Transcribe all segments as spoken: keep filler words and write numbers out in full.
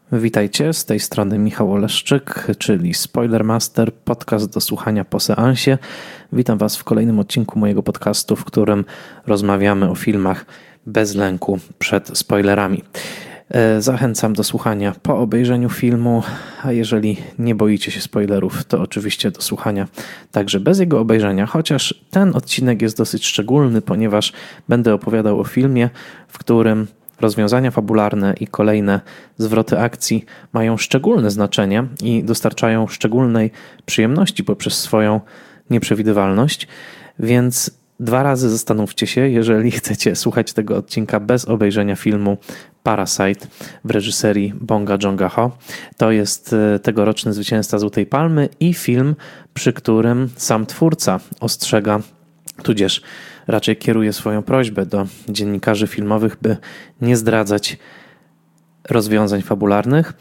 Witajcie, z tej strony Michał Oleszczyk, czyli Spoilermaster, podcast do słuchania po seansie. Witam Was w kolejnym odcinku mojego podcastu, w którym rozmawiamy o filmach bez lęku przed spoilerami. Zachęcam do słuchania po obejrzeniu filmu, a jeżeli nie boicie się spoilerów, to oczywiście do słuchania także bez jego obejrzenia, chociaż ten odcinek jest dosyć szczególny, ponieważ będę opowiadał o filmie, w którym rozwiązania fabularne i kolejne zwroty akcji mają szczególne znaczenie i dostarczają szczególnej przyjemności poprzez swoją nieprzewidywalność, więc dwa razy zastanówcie się, jeżeli chcecie słuchać tego odcinka bez obejrzenia filmu Parasite w reżyserii Bonga Joon-ho. To jest tegoroczny zwycięzca Złotej Palmy i film, przy którym sam twórca ostrzega, tudzież raczej kieruje swoją prośbę do dziennikarzy filmowych, by nie zdradzać rozwiązań fabularnych.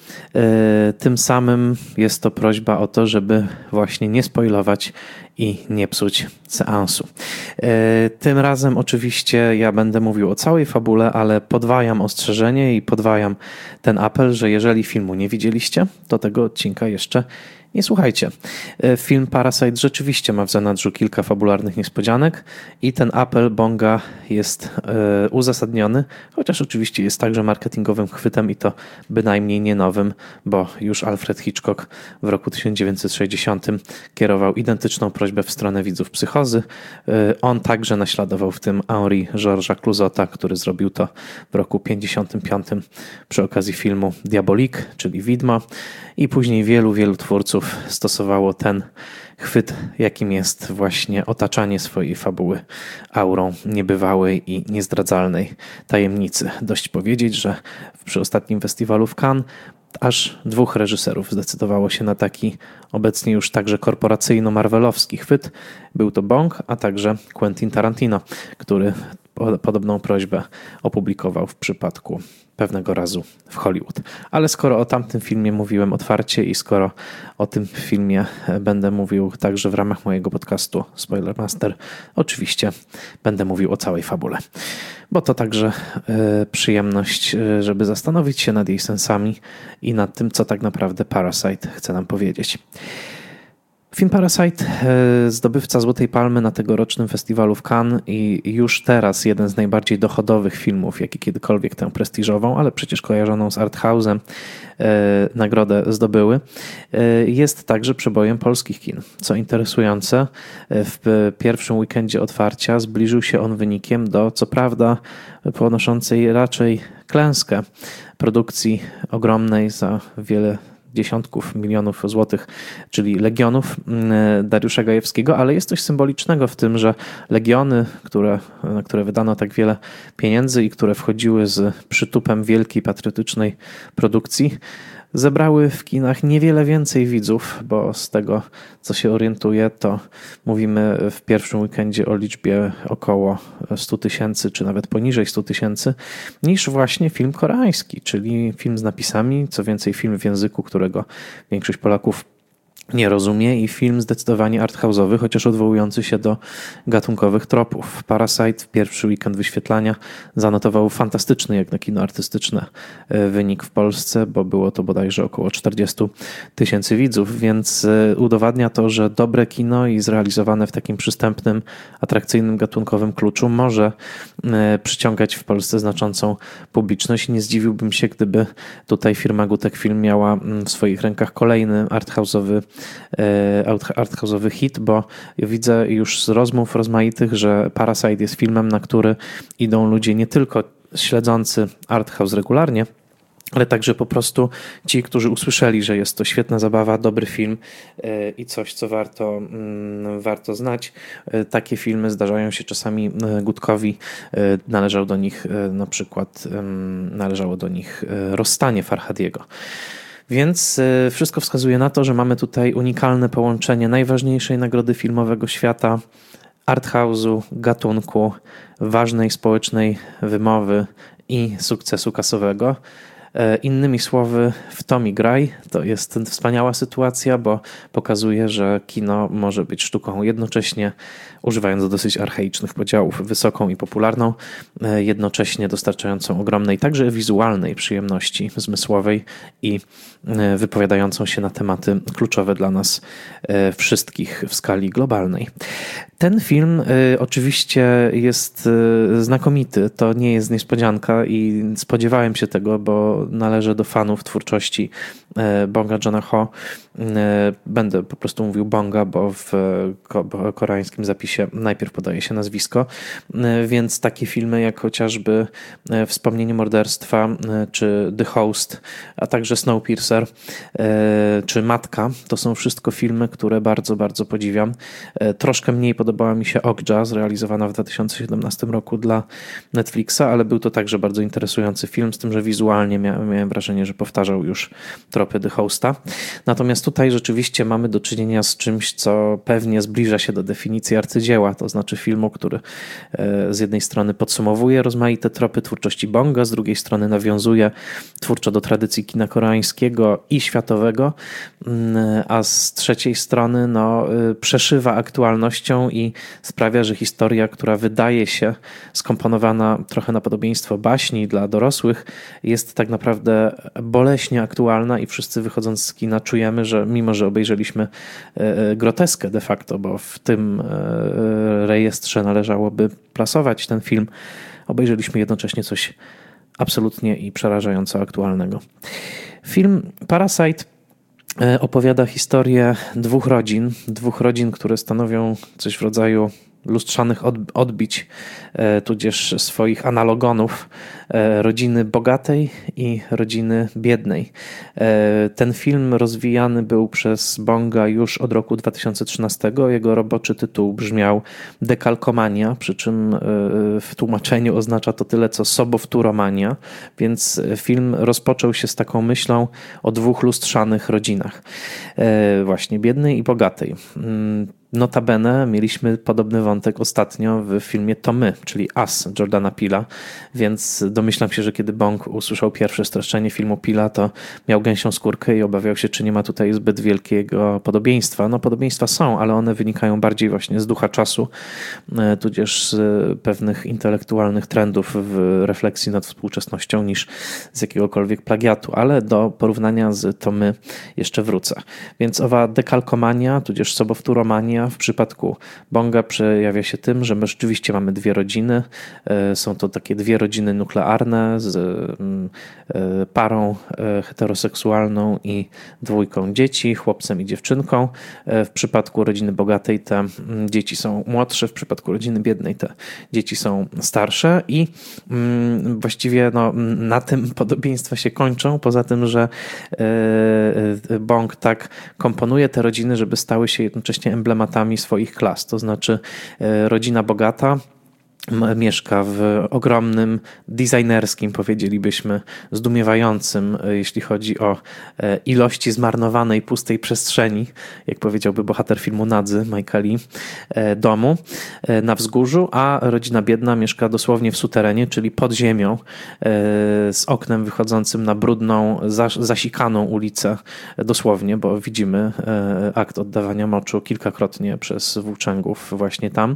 Tym samym jest to prośba o to, żeby właśnie nie spoilować i nie psuć seansu. Tym razem oczywiście ja będę mówił o całej fabule, ale podwajam ostrzeżenie i podwajam ten apel, że jeżeli filmu nie widzieliście, to tego odcinka jeszcze nie słuchajcie. Film Parasite rzeczywiście ma w zanadrzu kilka fabularnych niespodzianek i ten apel Bonga jest e, uzasadniony, chociaż oczywiście jest także marketingowym chwytem i to bynajmniej nie nowym, bo już Alfred Hitchcock w roku tysiąc dziewięćset sześćdziesiątym kierował identyczną prośbę w stronę widzów Psychozy. E, on także naśladował w tym Henri Georgesa Clouzota, który zrobił to w roku pięćdziesiątym piątym przy okazji filmu Diabolik, czyli Widmo, i później wielu, wielu twórców stosowało ten chwyt, jakim jest właśnie otaczanie swojej fabuły aurą niebywałej i niezdradzalnej tajemnicy. Dość powiedzieć, że przy ostatnim festiwalu w Cannes aż dwóch reżyserów zdecydowało się na taki obecnie już także korporacyjno-marvelowski chwyt. Był to Bong, a także Quentin Tarantino, który podobną prośbę opublikował w przypadku pewnego razu w Hollywood. Ale skoro o tamtym filmie mówiłem otwarcie i skoro o tym filmie będę mówił także w ramach mojego podcastu Spoilermaster, oczywiście będę mówił o całej fabule. Bo to także y, przyjemność, y, żeby zastanowić się nad jej sensami i nad tym, co tak naprawdę Parasite chce nam powiedzieć. Film Parasite, zdobywca Złotej Palmy na tegorocznym festiwalu w Cannes i już teraz jeden z najbardziej dochodowych filmów, jaki kiedykolwiek tę prestiżową, ale przecież kojarzoną z arthouse'em, nagrodę zdobyły, jest także przebojem polskich kin. Co interesujące, w pierwszym weekendzie otwarcia zbliżył się on wynikiem do, co prawda, ponoszącej raczej klęskę produkcji ogromnej za wiele dziesiątków milionów złotych, czyli Legionów Dariusza Gajewskiego, ale jest coś symbolicznego w tym, że Legiony, które, na które wydano tak wiele pieniędzy i które wchodziły z przytupem wielkiej patriotycznej produkcji, zebrały w kinach niewiele więcej widzów, bo z tego, co się orientuję, to mówimy w pierwszym weekendzie o liczbie około sto tysięcy, czy nawet poniżej sto tysięcy, niż właśnie film koreański, czyli film z napisami, co więcej film w języku, którego większość Polaków nie rozumie, i film zdecydowanie arthouse'owy, chociaż odwołujący się do gatunkowych tropów. Parasite w pierwszy weekend wyświetlania zanotował fantastyczny jak na kino artystyczne wynik w Polsce, bo było to bodajże około czterdzieści tysięcy widzów, więc udowadnia to, że dobre kino i zrealizowane w takim przystępnym, atrakcyjnym gatunkowym kluczu może przyciągać w Polsce znaczącą publiczność. Nie zdziwiłbym się, gdyby tutaj firma Gutek Film miała w swoich rękach kolejny arthouse'owy arthouse'owy hit, bo widzę już z rozmów rozmaitych, że Parasite jest filmem, na który idą ludzie nie tylko śledzący arthouse regularnie, ale także po prostu ci, którzy usłyszeli, że jest to świetna zabawa, dobry film i coś, co warto, warto znać. Takie filmy zdarzają się czasami Gutkowi. Należał do nich na przykład, należało do nich Rozstanie Farhadiego. Więc wszystko wskazuje na to, że mamy tutaj unikalne połączenie najważniejszej nagrody filmowego świata, arthouse'u, gatunku, ważnej społecznej wymowy i sukcesu kasowego. Innymi słowy, w to mi graj. To jest wspaniała sytuacja, bo pokazuje, że kino może być sztuką jednocześnie, używając dosyć archaicznych podziałów, wysoką i popularną, jednocześnie dostarczającą ogromnej, także wizualnej przyjemności zmysłowej i wypowiadającą się na tematy kluczowe dla nas wszystkich w skali globalnej. Ten film oczywiście jest znakomity, to nie jest niespodzianka i spodziewałem się tego, bo należę do fanów twórczości Bonga Joon-ho. Będę po prostu mówił Bonga, bo w koreańskim zapisie najpierw podaje się nazwisko, więc takie filmy jak chociażby Wspomnienie morderstwa, czy The Host, a także Snowpiercer, czy Matka, to są wszystko filmy, które bardzo, bardzo podziwiam. Troszkę mniej podobała mi się Okja, zrealizowana w dwa tysiące siedemnastym roku dla Netflixa, ale był to także bardzo interesujący film, z tym, że wizualnie miałem, miałem wrażenie, że powtarzał już tropy The Hosta. Natomiast tutaj rzeczywiście mamy do czynienia z czymś, co pewnie zbliża się do definicji arcydzieła, to znaczy filmu, który z jednej strony podsumowuje rozmaite tropy twórczości Bonga, z drugiej strony nawiązuje twórczo do tradycji kina koreańskiego i światowego, a z trzeciej strony no, przeszywa aktualnością i sprawia, że historia, która wydaje się skomponowana trochę na podobieństwo baśni dla dorosłych, jest tak naprawdę boleśnie aktualna i wszyscy wychodząc z kina czujemy, że mimo, że obejrzeliśmy groteskę de facto, bo w tym rejestrze należałoby plasować ten film, obejrzeliśmy jednocześnie coś absolutnie i przerażająco aktualnego. Film Parasite opowiada historię dwóch rodzin, dwóch rodzin, które stanowią coś w rodzaju lustrzanych odbić, tudzież swoich analogonów, rodziny bogatej i rodziny biednej. Ten film rozwijany był przez Bonga już od roku dwa tysiące trzynastego. Jego roboczy tytuł brzmiał Dekalkomania, przy czym w tłumaczeniu oznacza to tyle co sobowtóromania, więc film rozpoczął się z taką myślą o dwóch lustrzanych rodzinach. Właśnie biednej i bogatej. Notabene mieliśmy podobny wątek ostatnio w filmie To My, czyli Us Jordana Peela, więc domyślam się, że kiedy Bong usłyszał pierwsze streszczenie filmu Peela, to miał gęsią skórkę i obawiał się, czy nie ma tutaj zbyt wielkiego podobieństwa. No podobieństwa są, ale one wynikają bardziej właśnie z ducha czasu, tudzież z pewnych intelektualnych trendów w refleksji nad współczesnością niż z jakiegokolwiek plagiatu, ale do porównania z To My jeszcze wrócę. Więc owa dekalkomania, tudzież sobowtóromania w przypadku Bonga przejawia się tym, że my rzeczywiście mamy dwie rodziny. Są to takie dwie rodziny nuklearne z parą heteroseksualną i dwójką dzieci, chłopcem i dziewczynką. W przypadku rodziny bogatej te dzieci są młodsze, w przypadku rodziny biednej te dzieci są starsze i właściwie no, na tym podobieństwa się kończą, poza tym, że Bong tak komponuje te rodziny, żeby stały się jednocześnie emblematami swoich klas, to znaczy rodzina bogata mieszka w ogromnym, designerskim, powiedzielibyśmy, zdumiewającym, jeśli chodzi o ilości zmarnowanej, pustej przestrzeni, jak powiedziałby bohater filmu Nadzy, Mike'a Lee, domu na wzgórzu, a rodzina biedna mieszka dosłownie w suterenie, czyli pod ziemią, z oknem wychodzącym na brudną, zasikaną ulicę, dosłownie, bo widzimy akt oddawania moczu kilkakrotnie przez włóczęgów właśnie tam,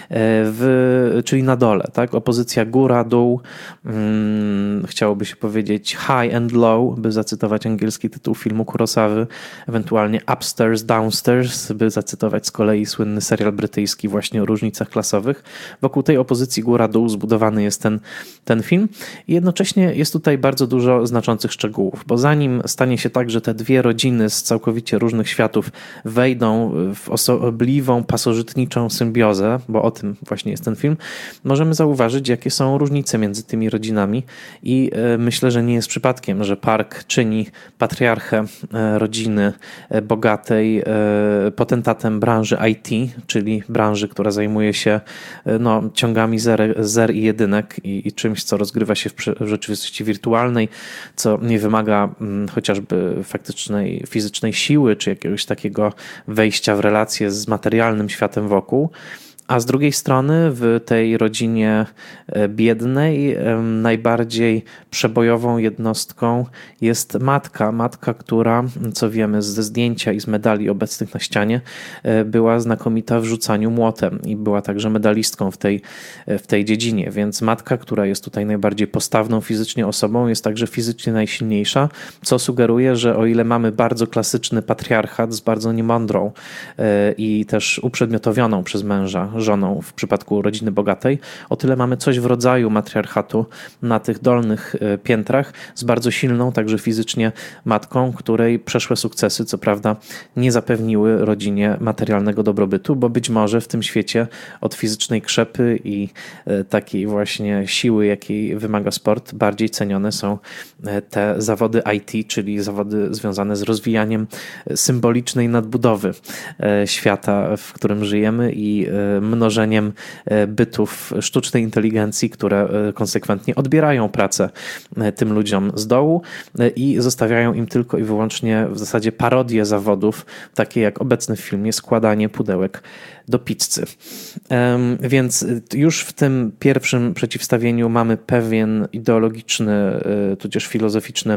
w, czyli na dole, tak? Opozycja góra-dół, hmm, chciałoby się powiedzieć high and low, by zacytować angielski tytuł filmu Kurosawy, ewentualnie upstairs, downstairs, by zacytować z kolei słynny serial brytyjski właśnie o różnicach klasowych. Wokół tej opozycji góra-dół zbudowany jest ten, ten film i jednocześnie jest tutaj bardzo dużo znaczących szczegółów, bo zanim stanie się tak, że te dwie rodziny z całkowicie różnych światów wejdą w osobliwą, pasożytniczą symbiozę, bo o tym właśnie jest ten film, możemy zauważyć, jakie są różnice między tymi rodzinami i myślę, że nie jest przypadkiem, że Park czyni patriarchę rodziny bogatej potentatem branży I T, czyli branży, która zajmuje się no, ciągami zer, zer i jedynek i, i czymś, co rozgrywa się w, w rzeczywistości wirtualnej, co nie wymaga m, chociażby faktycznej, fizycznej siły, czy jakiegoś takiego wejścia w relacje z materialnym światem wokół. A z drugiej strony w tej rodzinie biednej najbardziej przebojową jednostką jest matka. Matka, która, co wiemy ze zdjęcia i z medali obecnych na ścianie, była znakomita w rzucaniu młotem i była także medalistką w tej, w tej dziedzinie. Więc matka, która jest tutaj najbardziej postawną fizycznie osobą, jest także fizycznie najsilniejsza, co sugeruje, że o ile mamy bardzo klasyczny patriarchat z bardzo niemądrą i też uprzedmiotowioną przez męża żoną w przypadku rodziny bogatej, o tyle mamy coś w rodzaju matriarchatu na tych dolnych piętrach z bardzo silną także fizycznie matką, której przeszłe sukcesy co prawda nie zapewniły rodzinie materialnego dobrobytu, bo być może w tym świecie od fizycznej krzepy i takiej właśnie siły, jakiej wymaga sport, bardziej cenione są te zawody I T, czyli zawody związane z rozwijaniem symbolicznej nadbudowy świata, w którym żyjemy i mnożeniem bytów sztucznej inteligencji, które konsekwentnie odbierają pracę tym ludziom z dołu i zostawiają im tylko i wyłącznie w zasadzie parodię zawodów, takie jak obecne w filmie składanie pudełek do pizzy. Więc już w tym pierwszym przeciwstawieniu mamy pewien ideologiczny, tudzież filozoficzny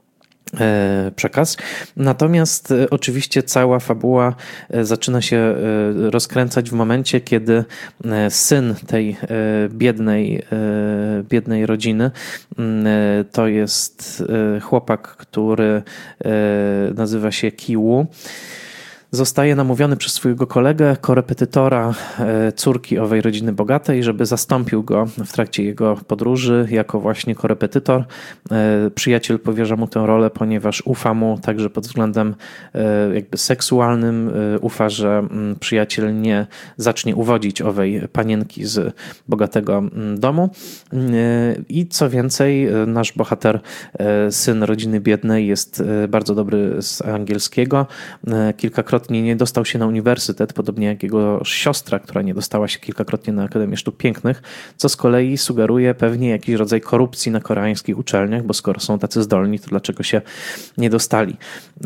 przekaz. Natomiast oczywiście cała fabuła zaczyna się rozkręcać w momencie, kiedy syn tej biednej, biednej rodziny, to jest chłopak, który nazywa się Ki-woo, zostaje namówiony przez swojego kolegę, korepetytora córki owej rodziny bogatej, żeby zastąpił go w trakcie jego podróży jako właśnie korepetytor. Przyjaciel powierza mu tę rolę, ponieważ ufa mu także pod względem jakby seksualnym. Ufa, że przyjaciel nie zacznie uwodzić owej panienki z bogatego domu. I co więcej, nasz bohater, syn rodziny biednej, jest bardzo dobry z angielskiego. Kilkakrotnie nie dostał się na uniwersytet, podobnie jak jego siostra, która nie dostała się kilkakrotnie na Akademię Sztuk Pięknych, co z kolei sugeruje pewnie jakiś rodzaj korupcji na koreańskich uczelniach, bo skoro są tacy zdolni, to dlaczego się nie dostali.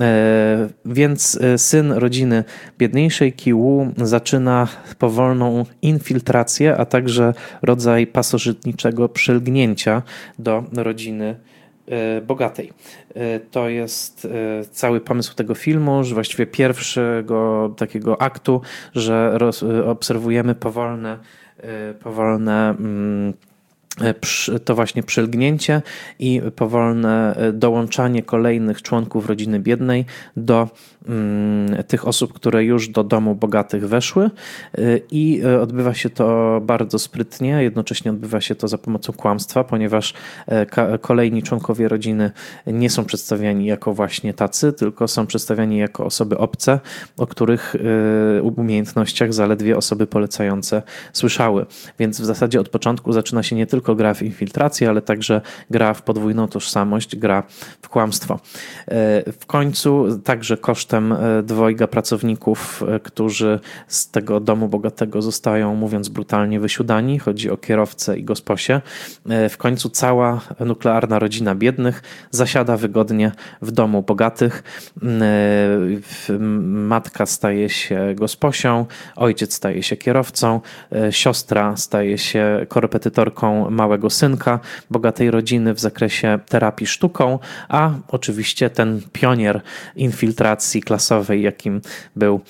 Więc syn rodziny biedniejszej, Ki-woo, zaczyna powolną infiltrację, a także rodzaj pasożytniczego przylgnięcia do rodziny bogatej. To jest cały pomysł tego filmu, że właściwie pierwszego takiego aktu, że roz, obserwujemy powolne, powolne to właśnie przylgnięcie i powolne dołączanie kolejnych członków rodziny biednej do tych osób, które już do domu bogatych weszły, i odbywa się to bardzo sprytnie, jednocześnie odbywa się to za pomocą kłamstwa, ponieważ kolejni członkowie rodziny nie są przedstawiani jako właśnie tacy, tylko są przedstawiani jako osoby obce, o których umiejętnościach zaledwie osoby polecające słyszały. Więc w zasadzie od początku zaczyna się nie tylko gra w infiltrację, ale także gra w podwójną tożsamość, gra w kłamstwo. W końcu także kosztem dwojga pracowników, którzy z tego domu bogatego zostają, mówiąc brutalnie, wysiudani. Chodzi o kierowcę i gosposię. W końcu cała nuklearna rodzina biednych zasiada wygodnie w domu bogatych. Matka staje się gosposią, ojciec staje się kierowcą, siostra staje się korepetytorką małego synka bogatej rodziny w zakresie terapii sztuką, a oczywiście ten pionier infiltracji klasowej, jakim był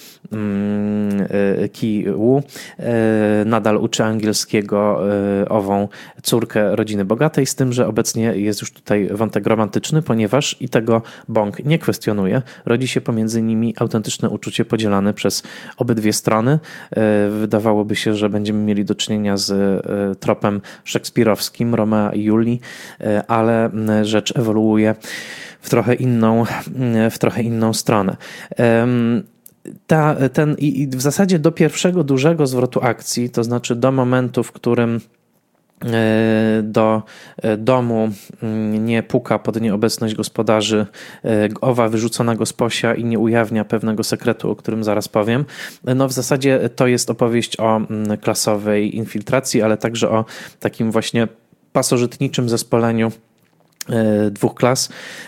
Ki-woo, nadal uczy angielskiego ową córkę rodziny bogatej, z tym, że obecnie jest już tutaj wątek romantyczny, ponieważ, i tego Bong nie kwestionuje, rodzi się pomiędzy nimi autentyczne uczucie podzielane przez obydwie strony. Wydawałoby się, że będziemy mieli do czynienia z tropem szekspirowskim Romea i Julii, ale rzecz ewoluuje w trochę inną, w trochę inną stronę. Ta, ten, i w zasadzie do pierwszego dużego zwrotu akcji, to znaczy do momentu, w którym do domu nie puka pod nieobecność gospodarzy owa wyrzucona gosposia i nie ujawnia pewnego sekretu, o którym zaraz powiem. No w zasadzie to jest opowieść o klasowej infiltracji, ale także o takim właśnie pasożytniczym zespoleniu dwóch klas,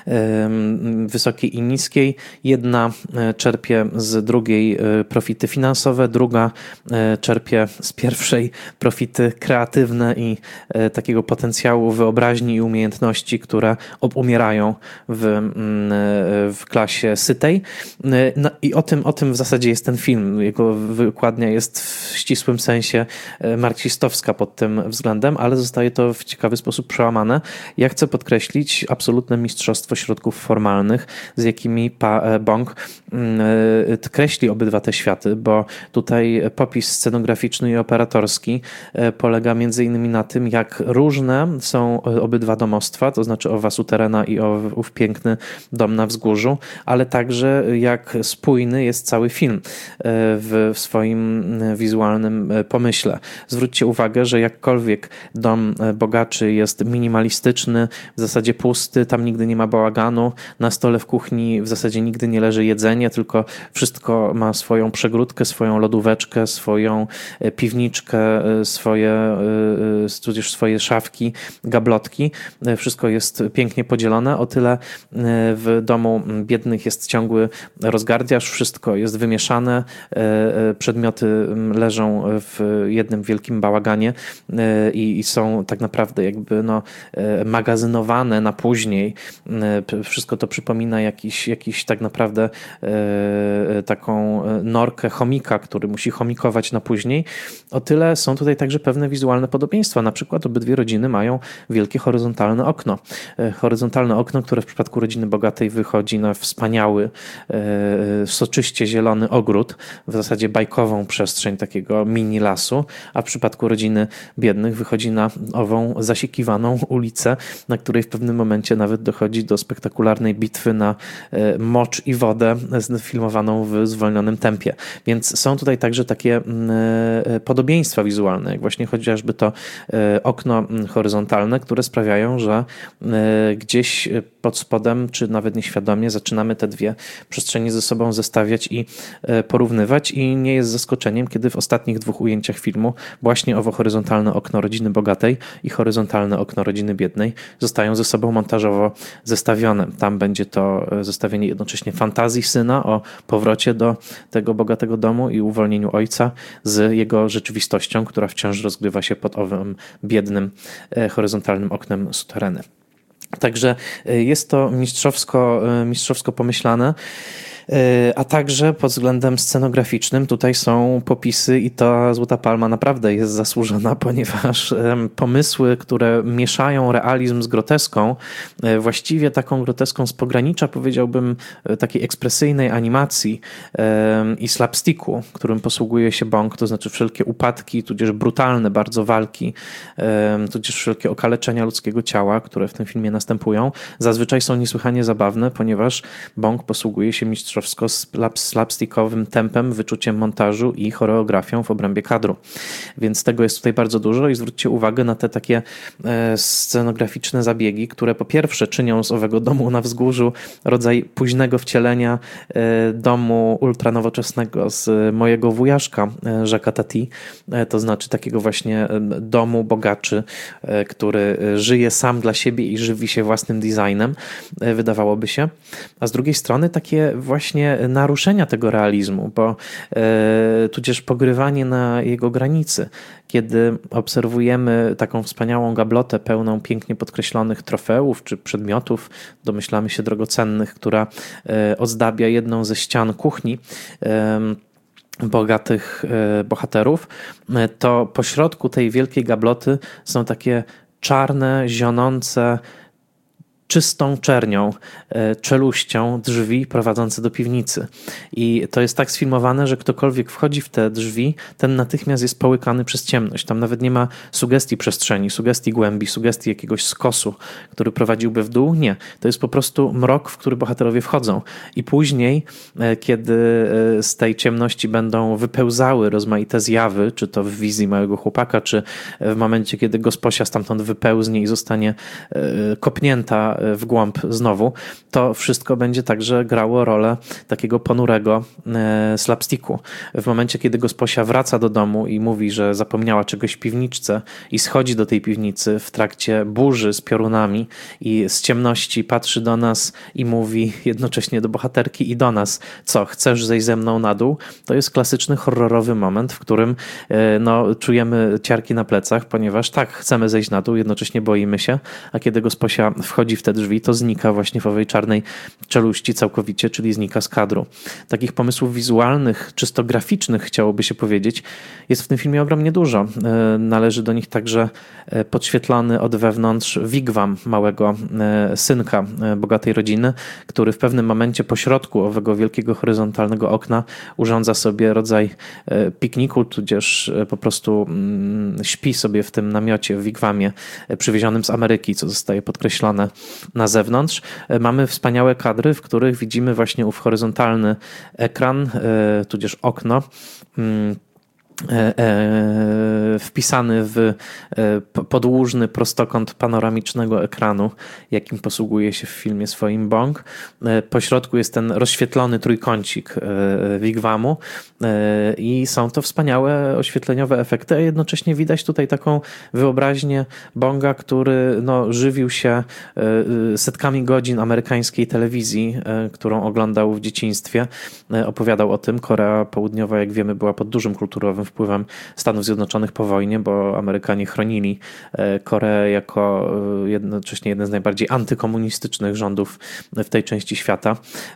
wysokiej i niskiej. Jedna czerpie z drugiej profity finansowe, druga czerpie z pierwszej profity kreatywne i takiego potencjału wyobraźni i umiejętności, które obumierają w, w klasie sytej. No i o tym, o tym w zasadzie jest ten film. Jego wykładnia jest w ścisłym sensie marksistowska pod tym względem, ale zostaje to w ciekawy sposób przełamane. Ja chcę podkreślić absolutne mistrzostwo środków formalnych, z jakimi pa Bong kreśli obydwa te światy, bo tutaj popis scenograficzny i operatorski polega między innymi na tym, jak różne są obydwa domostwa, to znaczy owa suterena i ów piękny dom na wzgórzu, ale także jak spójny jest cały film w swoim wizualnym pomyśle. Zwróćcie uwagę, że jakkolwiek dom bogaczy jest minimalistyczny, w zasadzie pusty, tam nigdy nie ma bałaganu, na stole w kuchni w zasadzie nigdy nie leży jedzenie, tylko wszystko ma swoją przegródkę, swoją lodóweczkę, swoją piwniczkę, swoje, tudzież swoje szafki, gablotki. Wszystko jest pięknie podzielone. O tyle w domu biednych jest ciągły rozgardiaż, wszystko jest wymieszane, przedmioty leżą w jednym wielkim bałaganie i, i są tak naprawdę jakby no, magazynowane na później. Wszystko to przypomina jakiś, jakiś tak naprawdę e, taką norkę chomika, który musi chomikować na później. O tyle są tutaj także pewne wizualne podobieństwa. Na przykład obydwie rodziny mają wielkie horyzontalne okno. E, horyzontalne okno, które w przypadku rodziny bogatej wychodzi na wspaniały, e, soczyście zielony ogród, w zasadzie bajkową przestrzeń takiego mini lasu, a w przypadku rodziny biednych wychodzi na ową zasiekiwaną ulicę, na której w pewnym momencie nawet dochodzi do spektakularnej bitwy na mocz i wodę filmowaną w zwolnionym tempie. Więc są tutaj także takie podobieństwa wizualne, jak właśnie chociażby to okno horyzontalne, które sprawiają, że gdzieś pod spodem, czy nawet nieświadomie zaczynamy te dwie przestrzenie ze sobą zestawiać i porównywać i nie jest zaskoczeniem, kiedy w ostatnich dwóch ujęciach filmu właśnie owo horyzontalne okno rodziny bogatej i horyzontalne okno rodziny biednej zostają ze sobą montażowo zestawione. Tam będzie to zestawienie jednocześnie fantazji syna o powrocie do tego bogatego domu i uwolnieniu ojca z jego rzeczywistością, która wciąż rozgrywa się pod owym biednym, horyzontalnym oknem sutereny. Także jest to mistrzowsko, mistrzowsko pomyślane. A także pod względem scenograficznym tutaj są popisy i ta Złota Palma naprawdę jest zasłużona, ponieważ pomysły, które mieszają realizm z groteską, właściwie taką groteską z pogranicza, powiedziałbym, takiej ekspresyjnej animacji i slapsticku, którym posługuje się Bong, to znaczy wszelkie upadki, tudzież brutalne bardzo walki, tudzież wszelkie okaleczenia ludzkiego ciała, które w tym filmie następują, zazwyczaj są niesłychanie zabawne, ponieważ Bong posługuje się mistrzostwem slapstickowym tempem, wyczuciem montażu i choreografią w obrębie kadru. Więc tego jest tutaj bardzo dużo i zwróćcie uwagę na te takie scenograficzne zabiegi, które po pierwsze czynią z owego domu na wzgórzu rodzaj późnego wcielenia domu ultranowoczesnego z mojego wujaszka Jacques'a Tati, to znaczy takiego właśnie domu bogaczy, który żyje sam dla siebie i żywi się własnym designem, wydawałoby się. A z drugiej strony takie właśnie naruszenia tego realizmu, bo e, tudzież pogrywanie na jego granicy. Kiedy obserwujemy taką wspaniałą gablotę pełną pięknie podkreślonych trofeów czy przedmiotów, domyślamy się drogocennych, która e, ozdabia jedną ze ścian kuchni e, bogatych e, bohaterów, e, to pośrodku tej wielkiej gabloty są takie czarne, zionące, czystą czernią, czeluścią drzwi prowadzące do piwnicy. I to jest tak sfilmowane, że ktokolwiek wchodzi w te drzwi, ten natychmiast jest połykany przez ciemność. Tam nawet nie ma sugestii przestrzeni, sugestii głębi, sugestii jakiegoś skosu, który prowadziłby w dół. Nie. To jest po prostu mrok, w który bohaterowie wchodzą. I później, kiedy z tej ciemności będą wypełzały rozmaite zjawy, czy to w wizji małego chłopaka, czy w momencie, kiedy gosposia stamtąd wypełznie i zostanie kopnięta w głąb znowu, to wszystko będzie także grało rolę takiego ponurego slapsticku. W momencie, kiedy gosposia wraca do domu i mówi, że zapomniała czegoś w piwniczce i schodzi do tej piwnicy w trakcie burzy z piorunami i z ciemności patrzy do nas i mówi jednocześnie do bohaterki i do nas, co, chcesz zejść ze mną na dół? To jest klasyczny horrorowy moment, w którym no, czujemy ciarki na plecach, ponieważ tak, chcemy zejść na dół, jednocześnie boimy się, a kiedy gosposia wchodzi w te drzwi, to znika właśnie w owej czarnej czeluści całkowicie, czyli znika z kadru. Takich pomysłów wizualnych, czysto graficznych, chciałoby się powiedzieć, jest w tym filmie ogromnie dużo. Należy do nich także podświetlony od wewnątrz wigwam małego synka bogatej rodziny, który w pewnym momencie pośrodku owego wielkiego horyzontalnego okna urządza sobie rodzaj pikniku, tudzież po prostu śpi sobie w tym namiocie, w wigwamie przywiezionym z Ameryki, co zostaje podkreślone na zewnątrz. Mamy wspaniałe kadry, w których widzimy właśnie ów horyzontalny ekran, tudzież okno, wpisany w podłużny prostokąt panoramicznego ekranu, jakim posługuje się w filmie swoim Bong. Po środku jest ten rozświetlony trójkącik wigwamu i są to wspaniałe oświetleniowe efekty, a jednocześnie widać tutaj taką wyobraźnię Bonga, który no, żywił się setkami godzin amerykańskiej telewizji, którą oglądał w dzieciństwie. Opowiadał o tym. Korea Południowa, jak wiemy, była pod dużym kulturowym wpływem Stanów Zjednoczonych po wojnie, bo Amerykanie chronili Koreę jako jednocześnie jeden z najbardziej antykomunistycznych rządów w tej części świata.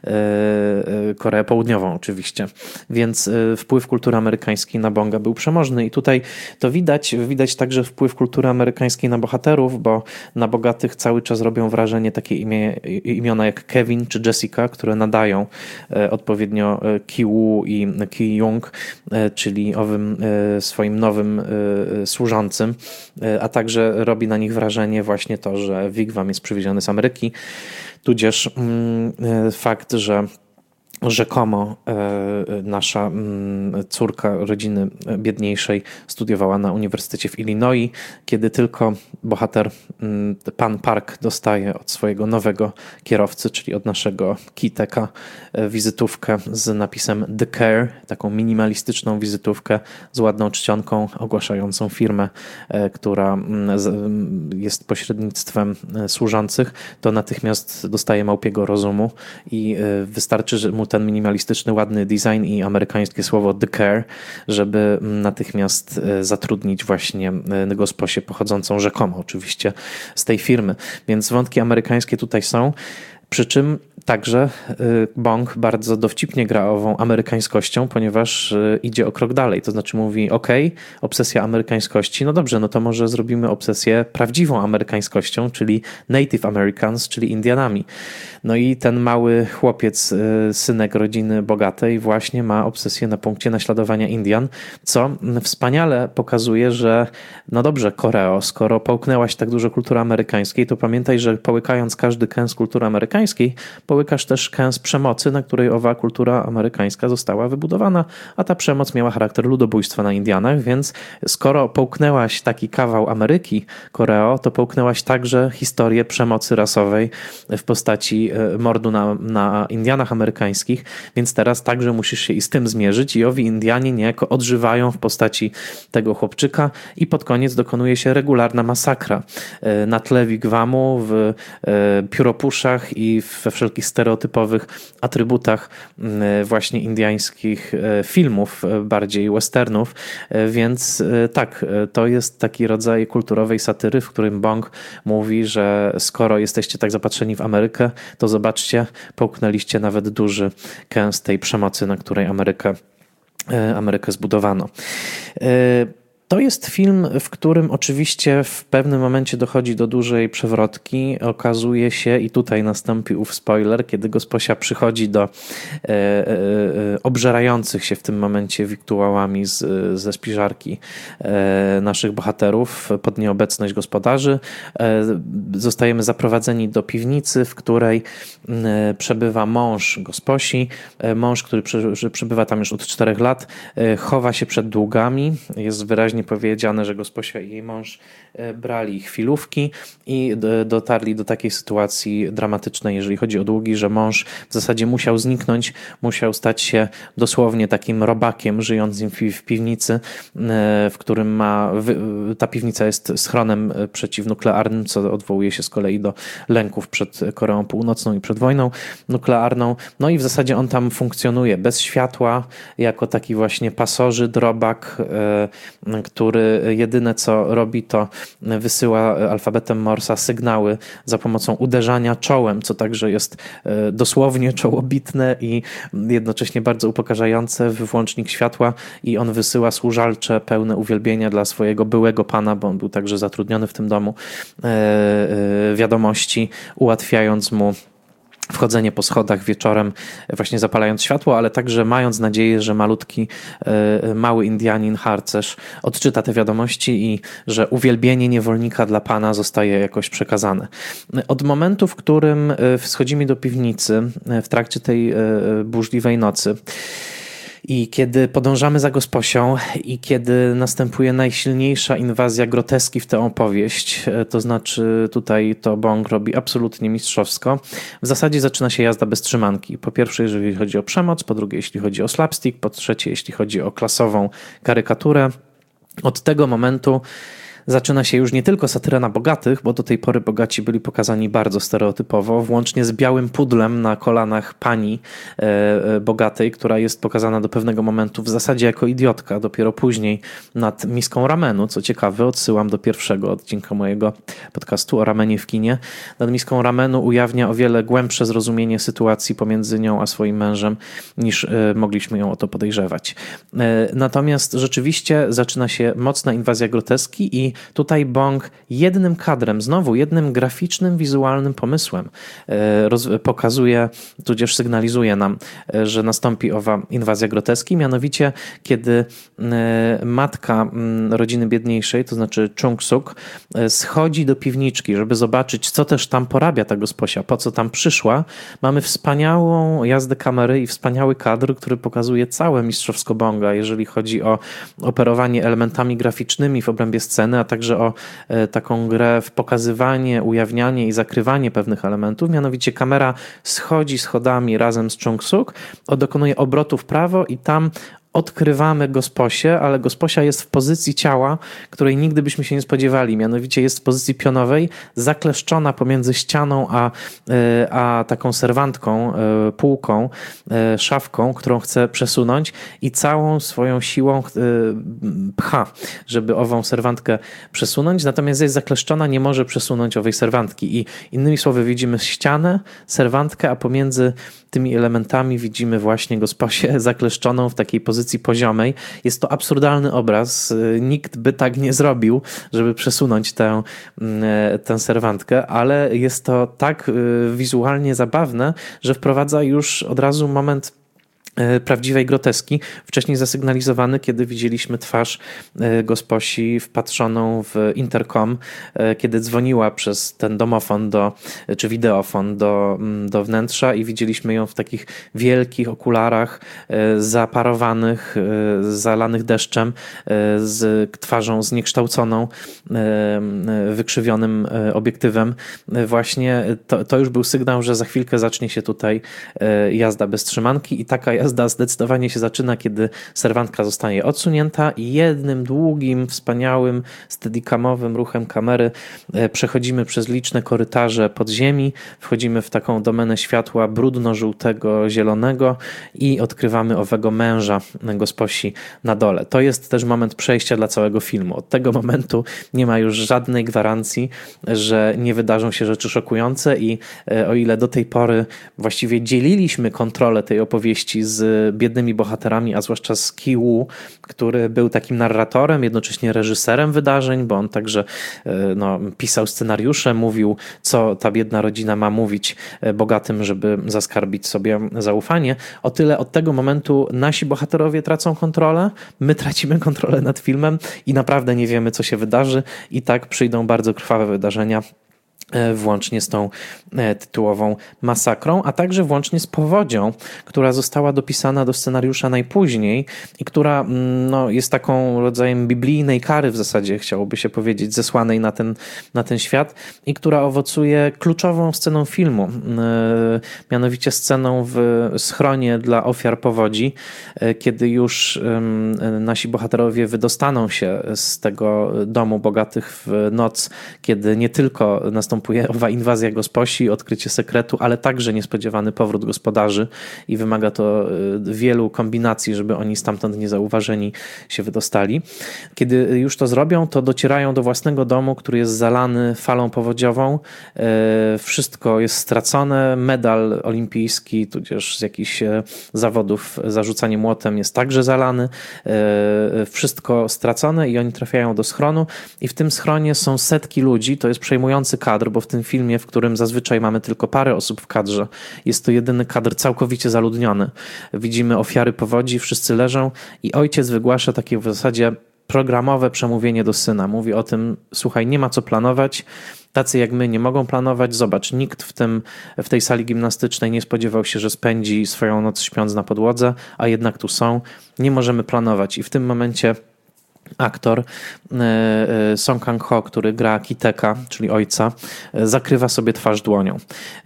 Koreę Południową oczywiście. Więc wpływ kultury amerykańskiej na Bonga był przemożny i tutaj to widać. Widać także wpływ kultury amerykańskiej na bohaterów, bo na bogatych cały czas robią wrażenie takie imię, imiona jak Kevin czy Jessica, które nadają odpowiednio Ki-woo i Ki-young, czyli owym swoim nowym służącym, a także robi na nich wrażenie właśnie to, że wigwam jest przywieziony z Ameryki, tudzież fakt, że rzekomo nasza córka rodziny biedniejszej studiowała na Uniwersytecie w Illinois, kiedy tylko bohater pan Park dostaje od swojego nowego kierowcy, czyli od naszego Kiteka, wizytówkę z napisem The Care, taką minimalistyczną wizytówkę z ładną czcionką ogłaszającą firmę, która jest pośrednictwem służących, to natychmiast dostaje małpiego rozumu i wystarczy, że mu ten minimalistyczny, ładny design i amerykańskie słowo The Care, żeby natychmiast zatrudnić właśnie gosposię pochodzącą rzekomo oczywiście z tej firmy. Więc wątki amerykańskie tutaj są. Przy czym także Bong bardzo dowcipnie gra ową amerykańskością, ponieważ idzie o krok dalej. To znaczy mówi, ok, obsesja amerykańskości, no dobrze, no to może zrobimy obsesję prawdziwą amerykańskością, czyli Native Americans, czyli Indianami. No i ten mały chłopiec, synek rodziny bogatej właśnie ma obsesję na punkcie naśladowania Indian, co wspaniale pokazuje, że no dobrze, Koreo, skoro połknęłaś tak dużo kultury amerykańskiej, to pamiętaj, że połykając każdy kęs kultury amerykańskiej, połykasz też kęs przemocy, na której owa kultura amerykańska została wybudowana, a ta przemoc miała charakter ludobójstwa na Indianach, więc skoro połknęłaś taki kawał Ameryki, Koreo, to połknęłaś także historię przemocy rasowej w postaci mordu na, na Indianach amerykańskich, więc teraz także musisz się i z tym zmierzyć i owi Indianie niejako odżywają w postaci tego chłopczyka i pod koniec dokonuje się regularna masakra na tle wigwamu, w pióropuszach i we wszelkich stereotypowych atrybutach właśnie indiańskich filmów, bardziej westernów, więc tak, to jest taki rodzaj kulturowej satyry, w którym Bong mówi, że skoro jesteście tak zapatrzeni w Amerykę, to zobaczcie, połknęliście nawet duży kęs tej przemocy, na której Amerykę, Amerykę zbudowano. To jest film, w którym oczywiście w pewnym momencie dochodzi do dużej przewrotki. Okazuje się, i tutaj nastąpi ów spoiler, kiedy gosposia przychodzi do e, e, obżerających się w tym momencie wiktuałami z, ze spiżarki e, naszych bohaterów pod nieobecność gospodarzy. E, zostajemy zaprowadzeni do piwnicy, w której e, przebywa mąż gosposi. E, mąż, który przy, przebywa tam już od czterech lat, e, chowa się przed długami, jest wyraźnie wyraźnie powiedziane, że gosposia i jej mąż brali chwilówki i dotarli do takiej sytuacji dramatycznej, jeżeli chodzi o długi, że mąż w zasadzie musiał zniknąć, musiał stać się dosłownie takim robakiem żyjącym w piwnicy, w którym ma, ta piwnica jest schronem przeciwnuklearnym, co odwołuje się z kolei do lęków przed Koreą Północną i przed wojną nuklearną. No i w zasadzie on tam funkcjonuje bez światła, jako taki właśnie pasożyt, robak, który jedyne co robi, to wysyła alfabetem Morsa sygnały za pomocą uderzania czołem, co także jest dosłownie czołobitne i jednocześnie bardzo upokarzające w włącznik światła, i on wysyła służalcze pełne uwielbienia dla swojego byłego pana, bo on był także zatrudniony w tym domu, wiadomości, ułatwiając mu wchodzenie po schodach wieczorem, właśnie zapalając światło, ale także mając nadzieję, że malutki, mały Indianin, harcerz odczyta te wiadomości i że uwielbienie niewolnika dla pana zostaje jakoś przekazane. Od momentu, w którym schodzimy do piwnicy w trakcie tej burzliwej nocy, i kiedy podążamy za gosposią i kiedy następuje najsilniejsza inwazja groteski w tę opowieść, to znaczy tutaj to Bong robi absolutnie mistrzowsko, w zasadzie zaczyna się jazda bez trzymanki. Po pierwsze, jeżeli chodzi o przemoc, po drugie, jeśli chodzi o slapstick, po trzecie, jeśli chodzi o klasową karykaturę. Od tego momentu zaczyna się już nie tylko satyra na bogatych, bo do tej pory bogaci byli pokazani bardzo stereotypowo, włącznie z białym pudlem na kolanach pani e, bogatej, która jest pokazana do pewnego momentu w zasadzie jako idiotka, dopiero później nad miską ramenu. Co ciekawe, odsyłam do pierwszego odcinka mojego podcastu o ramenie w kinie. Nad miską ramenu ujawnia o wiele głębsze zrozumienie sytuacji pomiędzy nią a swoim mężem, niż e, mogliśmy ją o to podejrzewać. E, natomiast rzeczywiście zaczyna się mocna inwazja groteski i tutaj Bong jednym kadrem, znowu jednym graficznym, wizualnym pomysłem roz, pokazuje, tudzież sygnalizuje nam, że nastąpi owa inwazja groteski, mianowicie kiedy matka rodziny biedniejszej, to znaczy Chung-suk, schodzi do piwniczki, żeby zobaczyć, co też tam porabia ta gosposia, po co tam przyszła. Mamy wspaniałą jazdę kamery i wspaniały kadr, który pokazuje całe mistrzowsko Bonga, jeżeli chodzi o operowanie elementami graficznymi w obrębie sceny, a także o taką grę w pokazywanie, ujawnianie i zakrywanie pewnych elementów. Mianowicie kamera schodzi schodami razem z Chung-suk, dokonuje obrotu w prawo i tam odkrywamy gosposię, ale gosposia jest w pozycji ciała, której nigdy byśmy się nie spodziewali. Mianowicie jest w pozycji pionowej, zakleszczona pomiędzy ścianą a, a taką serwantką, półką, szafką, którą chce przesunąć i całą swoją siłą pcha, żeby ową serwantkę przesunąć. Natomiast jest zakleszczona, nie może przesunąć owej serwantki. I innymi słowy widzimy ścianę, serwantkę, a pomiędzy tymi elementami widzimy właśnie gosposię zakleszczoną w takiej pozycji poziomej. Jest to absurdalny obraz. Nikt by tak nie zrobił, żeby przesunąć tę, tę serwantkę, ale jest to tak wizualnie zabawne, że wprowadza już od razu moment prawdziwej groteski, wcześniej zasygnalizowany, kiedy widzieliśmy twarz gosposi wpatrzoną w interkom, kiedy dzwoniła przez ten domofon do, czy wideofon do, do wnętrza i widzieliśmy ją w takich wielkich okularach zaparowanych, zalanych deszczem, z twarzą zniekształconą, wykrzywionym obiektywem. Właśnie to, to już był sygnał, że za chwilkę zacznie się tutaj jazda bez trzymanki i taka jazda Jazda zdecydowanie się zaczyna, kiedy serwantka zostaje odsunięta i jednym długim, wspaniałym, steadicamowym ruchem kamery przechodzimy przez liczne korytarze podziemi, wchodzimy w taką domenę światła brudno-żółtego, zielonego i odkrywamy owego męża gosposi na dole. To jest też moment przejścia dla całego filmu. Od tego momentu nie ma już żadnej gwarancji, że nie wydarzą się rzeczy szokujące i o ile do tej pory właściwie dzieliliśmy kontrolę tej opowieści z biednymi bohaterami, a zwłaszcza z Ki-woo, który był takim narratorem, jednocześnie reżyserem wydarzeń, bo on także no, pisał scenariusze, mówił, co ta biedna rodzina ma mówić bogatym, żeby zaskarbić sobie zaufanie. O tyle od tego momentu nasi bohaterowie tracą kontrolę, my tracimy kontrolę nad filmem i naprawdę nie wiemy, co się wydarzy i tak przyjdą bardzo krwawe wydarzenia. włącznie z tą tytułową masakrą, a także włącznie z powodzią, która została dopisana do scenariusza najpóźniej i która no, jest taką rodzajem biblijnej kary w zasadzie, chciałoby się powiedzieć, zesłanej na ten, na ten świat i która owocuje kluczową sceną filmu, mianowicie sceną w schronie dla ofiar powodzi, kiedy już nasi bohaterowie wydostaną się z tego domu bogatych w noc, kiedy nie tylko nastąpi następuje owa inwazja gosposi, odkrycie sekretu, ale także niespodziewany powrót gospodarzy i wymaga to wielu kombinacji, żeby oni stamtąd niezauważeni się wydostali. Kiedy już to zrobią, to docierają do własnego domu, który jest zalany falą powodziową. Wszystko jest stracone. Medal olimpijski, tudzież z jakichś zawodów zarzucanie młotem jest także zalany. Wszystko stracone i oni trafiają do schronu i w tym schronie są setki ludzi. To jest przejmujący kadr, bo w tym filmie, w którym zazwyczaj mamy tylko parę osób w kadrze, jest to jedyny kadr całkowicie zaludniony. Widzimy ofiary powodzi, wszyscy leżą i ojciec wygłasza takie w zasadzie programowe przemówienie do syna. Mówi o tym, słuchaj, nie ma co planować, tacy jak my nie mogą planować. Zobacz, nikt w, tym, w tej sali gimnastycznej nie spodziewał się, że spędzi swoją noc śpiąc na podłodze, a jednak tu są. Nie możemy planować i w tym momencie aktor Song Kang-ho, który gra Kiteka, czyli ojca, zakrywa sobie twarz dłonią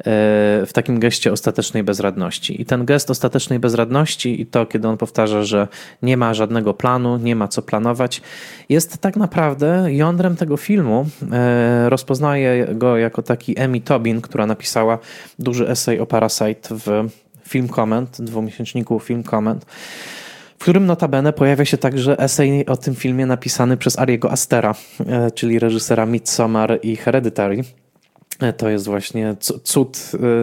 w takim geście ostatecznej bezradności. I ten gest ostatecznej bezradności i to, kiedy on powtarza, że nie ma żadnego planu, nie ma co planować, jest tak naprawdę jądrem tego filmu. Rozpoznaje go jako taki Amy Tobin, która napisała duży esej o Parasite w Film Comment, dwumiesięczniku Film Comment, w którym notabene pojawia się także esej o tym filmie napisany przez Ariego Astera, czyli reżysera Midsommar i Hereditary. To jest właśnie cud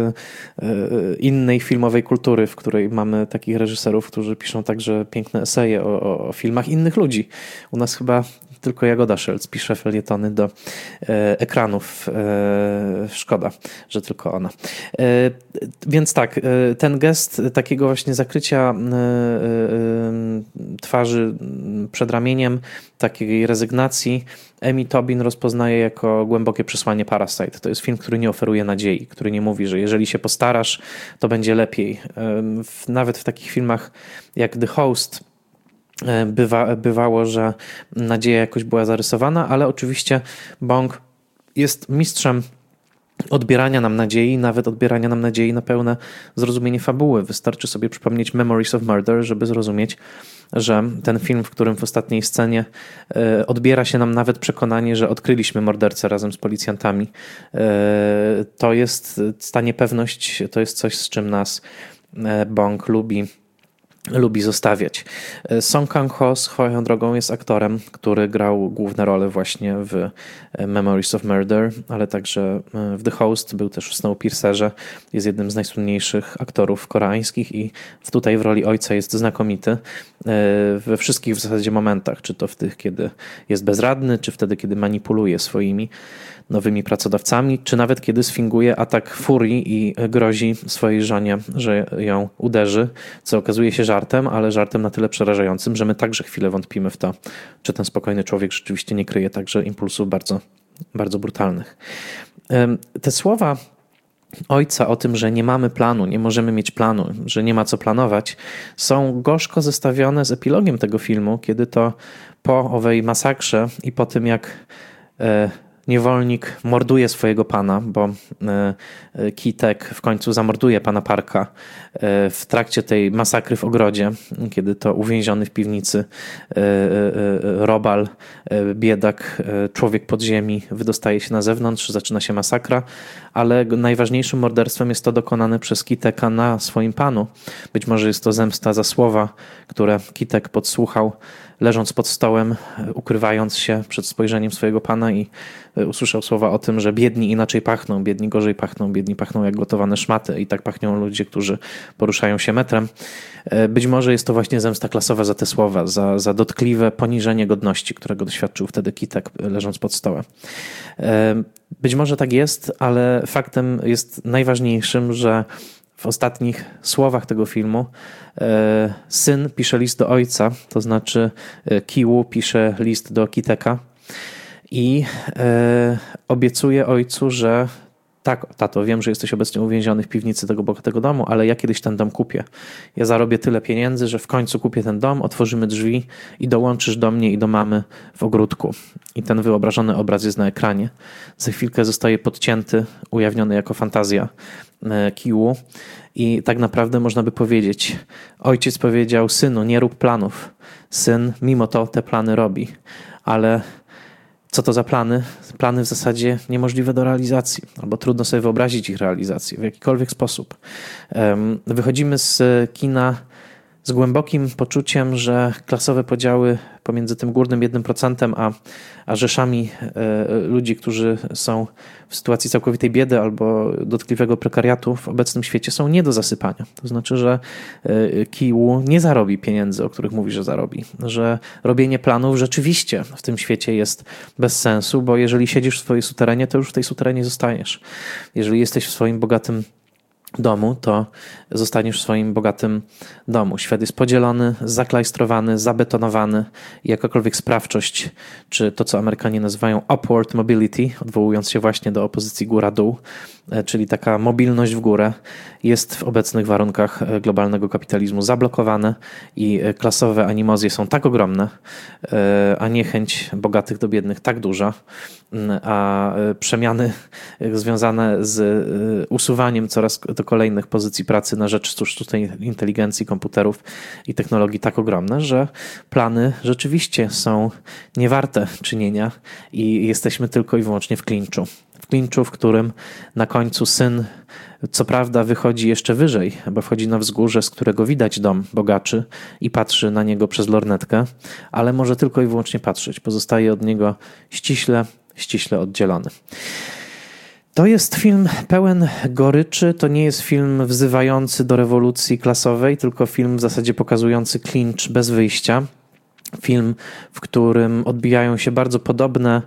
innej filmowej kultury, w której mamy takich reżyserów, którzy piszą także piękne eseje o, o, o filmach innych ludzi. U nas chyba tylko Jagoda Szelc pisze felietony do e, ekranów. E, szkoda, że tylko ona. E, więc tak, e, ten gest takiego właśnie zakrycia e, e, twarzy przed ramieniem, takiej rezygnacji, Amy Tobin rozpoznaje jako głębokie przesłanie Parasite. To jest film, który nie oferuje nadziei, który nie mówi, że jeżeli się postarasz, to będzie lepiej. E, w, nawet w takich filmach jak The Host Bywa, bywało, że nadzieja jakoś była zarysowana, ale oczywiście Bong jest mistrzem odbierania nam nadziei, nawet odbierania nam nadziei na pełne zrozumienie fabuły. Wystarczy sobie przypomnieć Memories of Murder, żeby zrozumieć, że ten film, w którym w ostatniej scenie odbiera się nam nawet przekonanie, że odkryliśmy mordercę razem z policjantami, to jest ta niepewność, to jest coś, z czym nas Bong lubi lubi zostawiać. Song Kang-ho swoją drogą jest aktorem, który grał główne role właśnie w Memories of Murder, ale także w The Host, był też w Snowpiercerze, jest jednym z najsłynniejszych aktorów koreańskich i tutaj w roli ojca jest znakomity we wszystkich w zasadzie momentach, czy to w tych, kiedy jest bezradny, czy wtedy, kiedy manipuluje swoimi nowymi pracodawcami, czy nawet kiedy sfinguje atak furii i grozi swojej żonie, że ją uderzy, co okazuje się żartem, ale żartem na tyle przerażającym, że my także chwilę wątpimy w to, czy ten spokojny człowiek rzeczywiście nie kryje także impulsów bardzo, bardzo brutalnych. Te słowa ojca o tym, że nie mamy planu, nie możemy mieć planu, że nie ma co planować, są gorzko zestawione z epilogiem tego filmu, kiedy to po owej masakrze i po tym, jak niewolnik morduje swojego pana, bo Kitek w końcu zamorduje pana Parka w trakcie tej masakry w ogrodzie, kiedy to uwięziony w piwnicy robal, biedak, człowiek podziemi wydostaje się na zewnątrz, zaczyna się masakra, ale najważniejszym morderstwem jest to dokonane przez Kiteka na swoim panu. Być może jest to zemsta za słowa, które Kitek podsłuchał, leżąc pod stołem, ukrywając się przed spojrzeniem swojego pana i usłyszał słowa o tym, że biedni inaczej pachną, biedni gorzej pachną, biedni pachną jak gotowane szmaty i tak pachną ludzie, którzy poruszają się metrem. Być może jest to właśnie zemsta klasowa za te słowa, za, za dotkliwe poniżenie godności, którego doświadczył wtedy Kitek, leżąc pod stołem. Być może tak jest, ale faktem jest najważniejszym, że w ostatnich słowach tego filmu e, syn pisze list do ojca, to znaczy e, Ki-woo pisze list do Kiteka i e, obiecuje ojcu, że tak, tato, wiem, że jesteś obecnie uwięziony w piwnicy tego bogatego domu, ale ja kiedyś ten dom kupię. Ja zarobię tyle pieniędzy, że w końcu kupię ten dom, otworzymy drzwi i dołączysz do mnie i do mamy w ogródku. I ten wyobrażony obraz jest na ekranie. Za chwilkę zostaje podcięty, ujawniony jako fantazja Kiłu. I tak naprawdę można by powiedzieć, ojciec powiedział: synu, nie rób planów. Syn mimo to te plany robi. Ale co to za plany? Plany w zasadzie niemożliwe do realizacji, albo trudno sobie wyobrazić ich realizację w jakikolwiek sposób. Wychodzimy z kina z głębokim poczuciem, że klasowe podziały pomiędzy tym górnym jednym procentem a, a rzeszami ludzi, którzy są w sytuacji całkowitej biedy albo dotkliwego prekariatu w obecnym świecie, są nie do zasypania. To znaczy, że Kiłu nie zarobi pieniędzy, o których mówi, że zarobi. Że robienie planów rzeczywiście w tym świecie jest bez sensu, bo jeżeli siedzisz w swojej suterenie, to już w tej suterenie zostaniesz. Jeżeli jesteś w swoim bogatym domu, to zostaniesz w swoim bogatym domu. Świat jest podzielony, zaklajstrowany, zabetonowany i jakakolwiek sprawczość, czy to, co Amerykanie nazywają upward mobility, odwołując się właśnie do opozycji góra-dół, czyli taka mobilność w górę, jest w obecnych warunkach globalnego kapitalizmu zablokowane i klasowe animozje są tak ogromne, a niechęć bogatych do biednych tak duża, a przemiany związane z usuwaniem coraz do kolejnych pozycji pracy na rzecz sztucznej inteligencji, komputerów i technologii tak ogromne, że plany rzeczywiście są niewarte czynienia i jesteśmy tylko i wyłącznie w klinczu. W klinczu, w którym na końcu syn co prawda wychodzi jeszcze wyżej, bo wchodzi na wzgórze, z którego widać dom bogaczy i patrzy na niego przez lornetkę, ale może tylko i wyłącznie patrzeć. Pozostaje od niego ściśle, ściśle oddzielony. To jest film pełen goryczy, to nie jest film wzywający do rewolucji klasowej, tylko film w zasadzie pokazujący klincz bez wyjścia. Film, w którym odbijają się bardzo podobne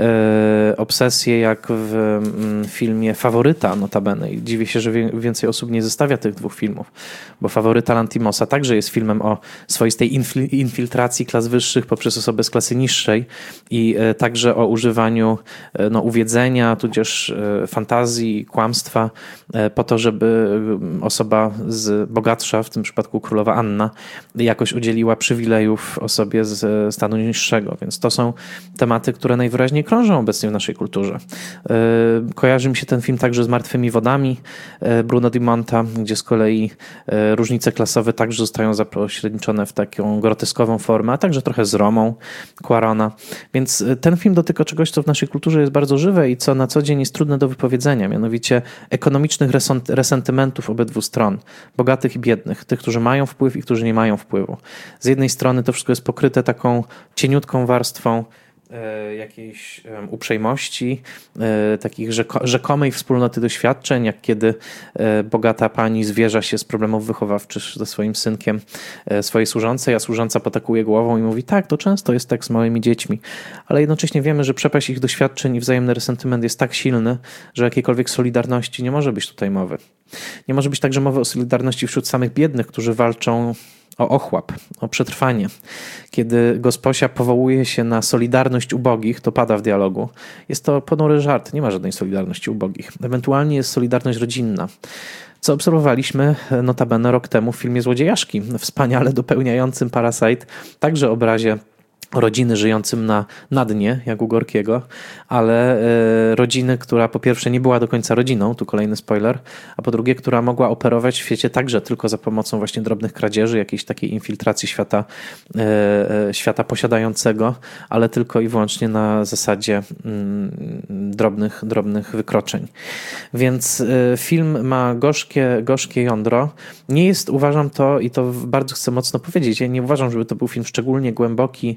e, obsesje jak w m, filmie Faworyta notabene. I dziwię się, że wie, więcej osób nie zestawia tych dwóch filmów, bo Faworyta Lantimosa także jest filmem o swoistej infil, infiltracji klas wyższych poprzez osobę z klasy niższej i e, także o używaniu e, no, uwiedzenia, tudzież e, fantazji, kłamstwa e, po to, żeby osoba z bogatsza, w tym przypadku królowa Anna, jakoś udzieliła przywilejów osobie z stanu niższego, więc to są tematy, które najwyraźniej krążą obecnie w naszej kulturze. Kojarzy mi się ten film także z Martwymi wodami Bruno Dimonta, gdzie z kolei różnice klasowe także zostają zapośredniczone w taką groteskową formę, a także trochę z Romą Cuarona. Więc ten film dotyka czegoś, co w naszej kulturze jest bardzo żywe i co na co dzień jest trudne do wypowiedzenia, mianowicie ekonomicznych resentymentów obydwu stron, bogatych i biednych, tych, którzy mają wpływ i którzy nie mają wpływu. Z jednej strony to wszystko jest pokryte taką cieniutką warstwą e, jakiejś e, uprzejmości, e, takich rzeko, rzekomej wspólnoty doświadczeń, jak kiedy e, bogata pani zwierza się z problemów wychowawczych ze swoim synkiem e, swojej służącej, a służąca potakuje głową i mówi: tak, to często jest tak z małymi dziećmi, ale jednocześnie wiemy, że przepaść ich doświadczeń i wzajemny resentyment jest tak silny, że jakiejkolwiek solidarności nie może być tutaj mowy. Nie może być także mowy o solidarności wśród samych biednych, którzy walczą o ochłap, o przetrwanie. Kiedy gosposia powołuje się na solidarność ubogich, to pada w dialogu. Jest to ponury żart, nie ma żadnej solidarności ubogich. Ewentualnie jest solidarność rodzinna, co obserwowaliśmy notabene rok temu w filmie Złodziejaszki, wspaniale dopełniającym Parasite, także obrazie rodziny żyjącym na, na dnie, jak u Gorkiego, ale e, rodziny, która po pierwsze nie była do końca rodziną, tu kolejny spoiler, a po drugie, która mogła operować w świecie także tylko za pomocą właśnie drobnych kradzieży, jakiejś takiej infiltracji świata, e, świata posiadającego, ale tylko i wyłącznie na zasadzie mm, drobnych, drobnych wykroczeń. Więc e, film ma gorzkie, gorzkie jądro. Nie jest, uważam to, i to bardzo chcę mocno powiedzieć, ja nie uważam, żeby to był film szczególnie głęboki,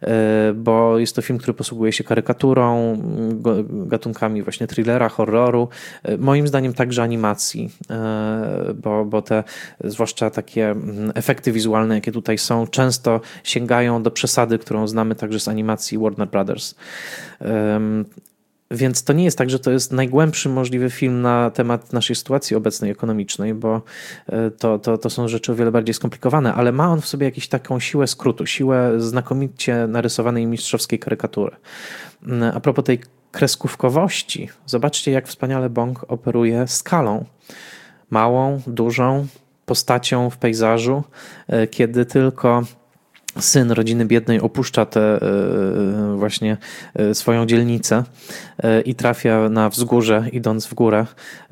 bo jest to film, który posługuje się karykaturą, gatunkami właśnie thrillera, horroru, moim zdaniem także animacji, bo, bo te zwłaszcza takie efekty wizualne, jakie tutaj są, często sięgają do przesady, którą znamy także z animacji Warner Brothers. Więc to nie jest tak, że to jest najgłębszy możliwy film na temat naszej sytuacji obecnej ekonomicznej, bo to, to, to są rzeczy o wiele bardziej skomplikowane, ale ma on w sobie jakąś taką siłę skrótu, siłę znakomicie narysowanej mistrzowskiej karykatury. A propos tej kreskówkowości, zobaczcie, jak wspaniale Bong operuje skalą. Małą, dużą postacią w pejzażu, kiedy tylko syn rodziny biednej opuszcza tę właśnie swoją dzielnicę i trafia na wzgórze, idąc w górę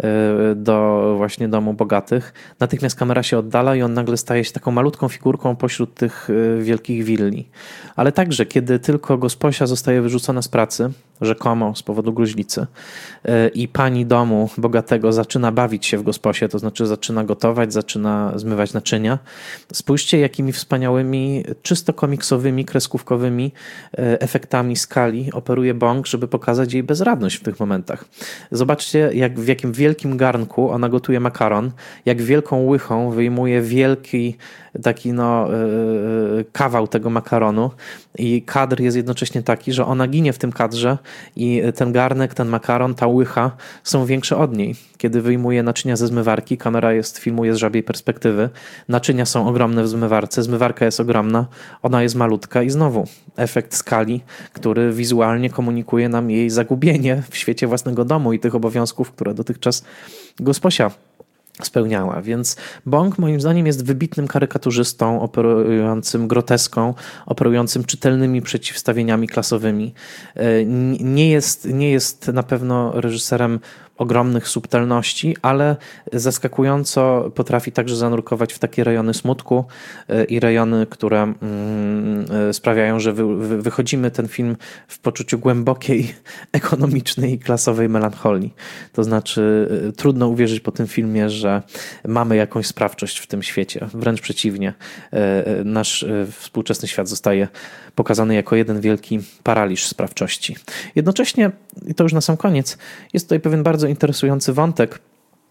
do właśnie domu bogatych. Natychmiast kamera się oddala i on nagle staje się taką malutką figurką pośród tych wielkich willi. Ale także, kiedy tylko gosposia zostaje wyrzucona z pracy, rzekomo z powodu gruźlicy, i pani domu bogatego zaczyna bawić się w gosposie, to znaczy zaczyna gotować, zaczyna zmywać naczynia. Spójrzcie, jakimi wspaniałymi, czysto komiksowymi, kreskówkowymi efektami skali operuje Bong, żeby pokazać jej bezradność w tych momentach. Zobaczcie, jak w jakim wielkim garnku ona gotuje makaron, jak wielką łychą wyjmuje wielki taki no yy, kawał tego makaronu i kadr jest jednocześnie taki, że ona ginie w tym kadrze i ten garnek, ten makaron, ta łycha są większe od niej. Kiedy wyjmuje naczynia ze zmywarki, kamera jest, filmuje z żabiej perspektywy, naczynia są ogromne w zmywarce, zmywarka jest ogromna, ona jest malutka i znowu efekt skali, który wizualnie komunikuje nam jej zagubienie w świecie własnego domu i tych obowiązków, które dotychczas gosposia spełniała. Więc Bong moim zdaniem jest wybitnym karykaturzystą operującym groteską, operującym czytelnymi przeciwstawieniami klasowymi. Nie jest, nie jest na pewno reżyserem ogromnych subtelności, ale zaskakująco potrafi także zanurkować w takie rejony smutku i rejony, które sprawiają, że wy, wychodzimy ten film w poczuciu głębokiej ekonomicznej i klasowej melancholii. To znaczy trudno uwierzyć po tym filmie, że mamy jakąś sprawczość w tym świecie. Wręcz przeciwnie. Nasz współczesny świat zostaje pokazany jako jeden wielki paraliż sprawczości. Jednocześnie, i to już na sam koniec, jest tutaj pewien bardzo interesujący wątek,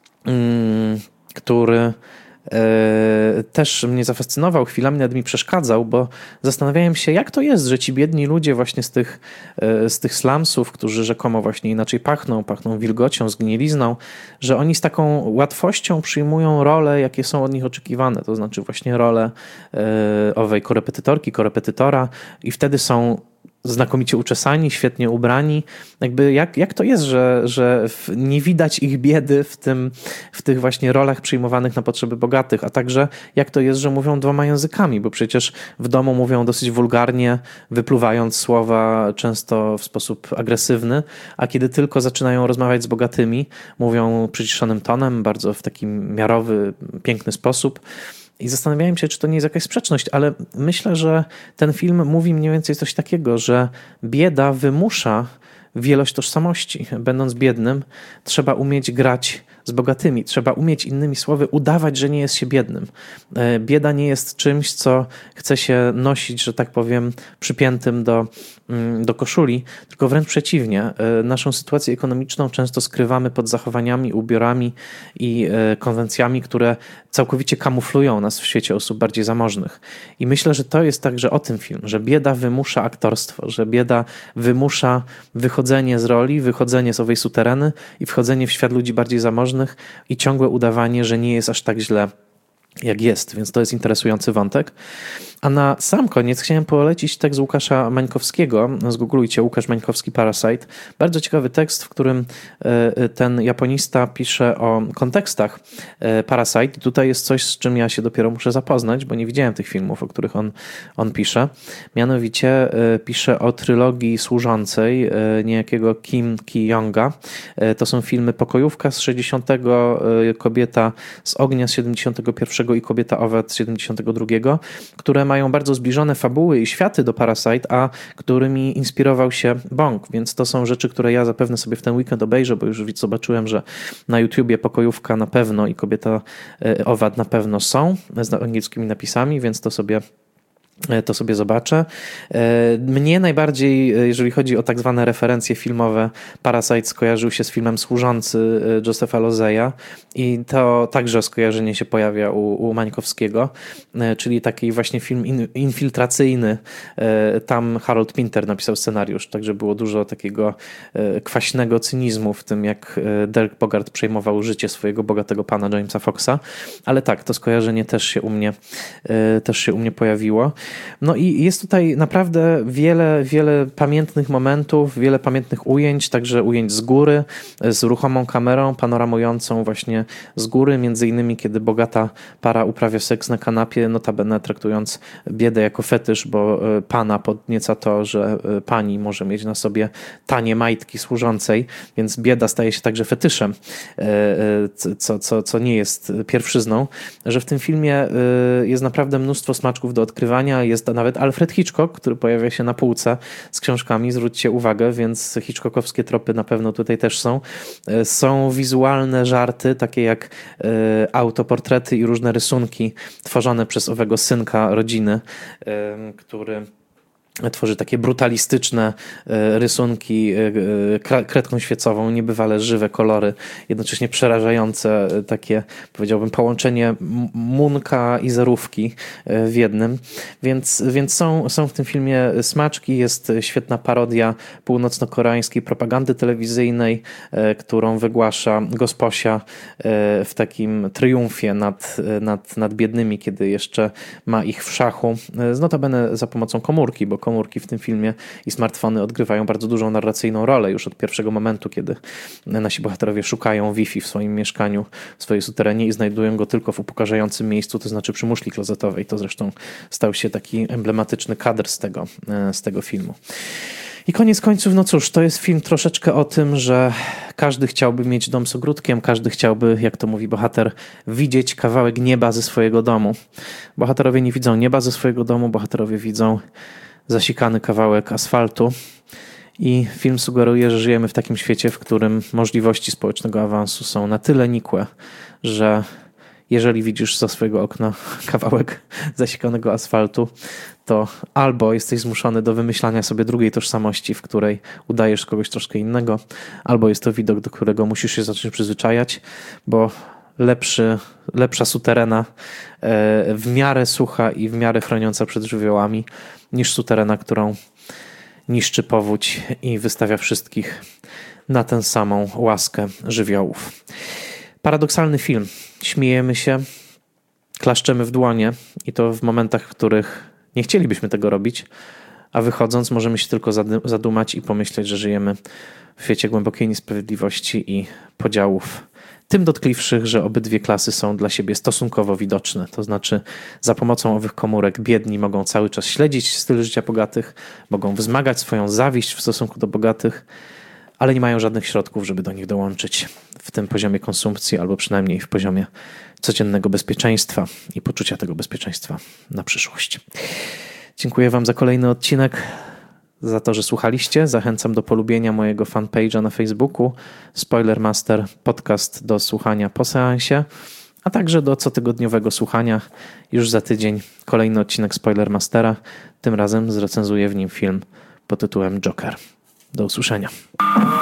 który też mnie zafascynował, chwilami nawet mi przeszkadzał, bo zastanawiałem się, jak to jest, że ci biedni ludzie właśnie z tych, z tych slumsów, którzy rzekomo właśnie inaczej pachną, pachną wilgocią, zgnilizną, że oni z taką łatwością przyjmują role, jakie są od nich oczekiwane, to znaczy właśnie rolę owej korepetytorki, korepetytora i wtedy są znakomicie uczesani, świetnie ubrani. Jakby jak, jak to jest, że, że nie widać ich biedy w, tym, w tych właśnie rolach przyjmowanych na potrzeby bogatych, a także jak to jest, że mówią dwoma językami, bo przecież w domu mówią dosyć wulgarnie, wypluwając słowa często w sposób agresywny, a kiedy tylko zaczynają rozmawiać z bogatymi, mówią przyciszonym tonem, bardzo w taki miarowy, piękny sposób. I zastanawiałem się, czy to nie jest jakaś sprzeczność, ale myślę, że ten film mówi mniej więcej coś takiego, że bieda wymusza wielość tożsamości. Będąc biednym, trzeba umieć grać z bogatymi. Trzeba umieć, innymi słowy, udawać, że nie jest się biednym. Bieda nie jest czymś, co chce się nosić, że tak powiem, przypiętym do, do koszuli, tylko wręcz przeciwnie. Naszą sytuację ekonomiczną często skrywamy pod zachowaniami, ubiorami i konwencjami, które całkowicie kamuflują nas w świecie osób bardziej zamożnych. I myślę, że to jest także o tym film, że bieda wymusza aktorstwo, że bieda wymusza wychodzenie z roli, wychodzenie z owej sutereny i wchodzenie w świat ludzi bardziej zamożnych i ciągłe udawanie, że nie jest aż tak źle, jak jest. Więc to jest interesujący wątek. A na sam koniec chciałem polecić tekst Łukasza Mańkowskiego. Zgooglujcie Łukasz Mańkowski Parasite. Bardzo ciekawy tekst, w którym ten japonista pisze o kontekstach Parasite. I tutaj jest coś, z czym ja się dopiero muszę zapoznać, bo nie widziałem tych filmów, o których on, on pisze. Mianowicie pisze o trylogii służącej niejakiego Kim Ki-yonga. To są filmy Pokojówka z sześćdziesiątego, Kobieta z ognia z siedemdziesiątego pierwszego i Kobieta owad z siedemdziesiątego drugiego, które mają bardzo zbliżone fabuły i światy do Parasite, a którymi inspirował się Bong, więc to są rzeczy, które ja zapewne sobie w ten weekend obejrzę, bo już zobaczyłem, że na YouTubie Pokojówka na pewno i Kobieta owad na pewno są z angielskimi napisami, więc to sobie to sobie zobaczę. Mnie najbardziej, jeżeli chodzi o tak zwane referencje filmowe, Parasite skojarzył się z filmem Służący Josepha Lozeya i to także skojarzenie się pojawia u, u Mańkowskiego, czyli taki właśnie film in, infiltracyjny. Tam Harold Pinter napisał scenariusz, także było dużo takiego kwaśnego cynizmu w tym, jak Dirk Bogarde przejmował życie swojego bogatego pana Jamesa Foxa, ale tak, to skojarzenie też się u mnie, też się u mnie pojawiło. No i jest tutaj naprawdę wiele, wiele pamiętnych momentów, wiele pamiętnych ujęć, także ujęć z góry, z ruchomą kamerą panoramującą właśnie z góry, między innymi kiedy bogata para uprawia seks na kanapie, notabene traktując biedę jako fetysz, bo pana podnieca to, że pani może mieć na sobie tanie majtki służącej, więc bieda staje się także fetyszem, co, co, co nie jest pierwszyzną, że w tym filmie jest naprawdę mnóstwo smaczków do odkrywania. Jest nawet Alfred Hitchcock, który pojawia się na półce z książkami, zwróćcie uwagę, więc hitchcockowskie tropy na pewno tutaj też są. Są wizualne żarty, takie jak autoportrety i różne rysunki tworzone przez owego synka rodziny, który tworzy takie brutalistyczne rysunki kredką świecową, niebywale żywe kolory, jednocześnie przerażające, takie, powiedziałbym, połączenie Munka i Zerówki w jednym. Więc, więc są, są w tym filmie smaczki, jest świetna parodia północno-koreańskiej propagandy telewizyjnej, którą wygłasza Gosposia w takim triumfie nad, nad, nad biednymi, kiedy jeszcze ma ich w szachu, notabene za pomocą komórki, bo komórki w tym filmie i smartfony odgrywają bardzo dużą narracyjną rolę już od pierwszego momentu, kiedy nasi bohaterowie szukają Wi-Fi w swoim mieszkaniu, w swojej suterenie i znajdują go tylko w upokarzającym miejscu, to znaczy przy muszli klozetowej. To zresztą stał się taki emblematyczny kadr z tego, z tego filmu. I koniec końców, no cóż, to jest film troszeczkę o tym, że każdy chciałby mieć dom z ogródkiem, każdy chciałby, jak to mówi bohater, widzieć kawałek nieba ze swojego domu. Bohaterowie nie widzą nieba ze swojego domu, bohaterowie widzą zasikany kawałek asfaltu i film sugeruje, że żyjemy w takim świecie, w którym możliwości społecznego awansu są na tyle nikłe, że jeżeli widzisz za swojego okna kawałek zasikanego asfaltu, to albo jesteś zmuszony do wymyślania sobie drugiej tożsamości, w której udajesz kogoś troszkę innego, albo jest to widok, do którego musisz się zacząć przyzwyczajać, bo lepszy, lepsza suterena w miarę sucha i w miarę chroniąca przed żywiołami niż suterena, którą niszczy powódź i wystawia wszystkich na tę samą łaskę żywiołów. Paradoksalny film. Śmiejemy się, klaszczemy w dłonie i to w momentach, w których nie chcielibyśmy tego robić, a wychodząc możemy się tylko zadumać i pomyśleć, że żyjemy w świecie głębokiej niesprawiedliwości i podziałów, tym dotkliwszych, że obydwie klasy są dla siebie stosunkowo widoczne. To znaczy za pomocą owych komórek biedni mogą cały czas śledzić styl życia bogatych, mogą wzmagać swoją zawiść w stosunku do bogatych, ale nie mają żadnych środków, żeby do nich dołączyć w tym poziomie konsumpcji albo przynajmniej w poziomie codziennego bezpieczeństwa i poczucia tego bezpieczeństwa na przyszłość. Dziękuję Wam za kolejny odcinek, za to, że słuchaliście. Zachęcam do polubienia mojego fanpage'a na Facebooku Spoilermaster, podcast do słuchania po seansie, a także do cotygodniowego słuchania. Już za tydzień kolejny odcinek Spoilermastera. Tym razem zrecenzuję w nim film pod tytułem Joker. Do usłyszenia.